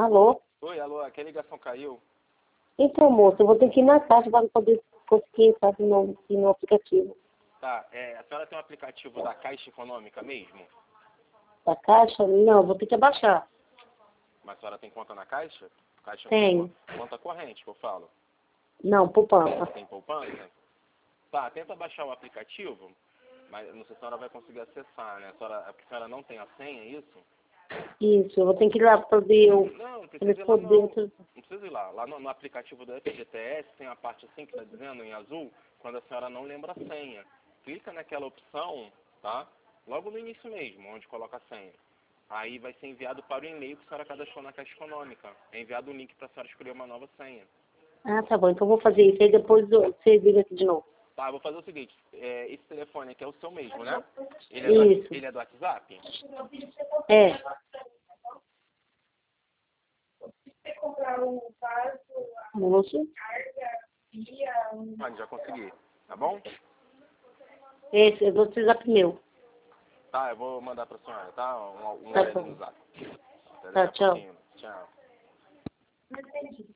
Alô? Oi, alô, aqui a ligação caiu. Então, moço, eu vou ter que ir na caixa para poder conseguir entrar de novo aqui no aplicativo. Tá, a senhora tem um aplicativo da Caixa Econômica mesmo? Da caixa? Não, vou ter que abaixar. Mas a senhora tem conta na Caixa? Caixa Tenho. Conta corrente, que eu falo. Não, poupança. Tem poupança? Tá, tenta baixar o aplicativo, mas não sei se a senhora vai conseguir acessar, né? É porque a senhora não tem a senha, é isso? Isso, eu vou ter que ir lá para poder eu... Não precisa Eles ir lá não. poderem... Não precisa ir lá. Lá no aplicativo do FGTS tem a parte assim que está dizendo em azul, quando a senhora não lembra a senha. Clica naquela opção, tá? Logo no início mesmo, onde coloca a senha. Aí vai ser enviado para o e-mail que a senhora cadastrou na Caixa Econômica. É enviado um link para a senhora escolher uma nova senha. Ah, tá bom, então eu vou fazer isso. Aí depois você liga aqui de novo. Tá, eu vou fazer o seguinte. Esse telefone aqui é o seu mesmo, né? Isso. Ele é do WhatsApp? É. Moço? Já consegui. Tá bom? Esse, eu vou precisar meu. Tá, eu vou mandar para a senhora, tá? Um Tá no bom. Zap. Até Tá, daqui a tchau. pouquinho. Tchau.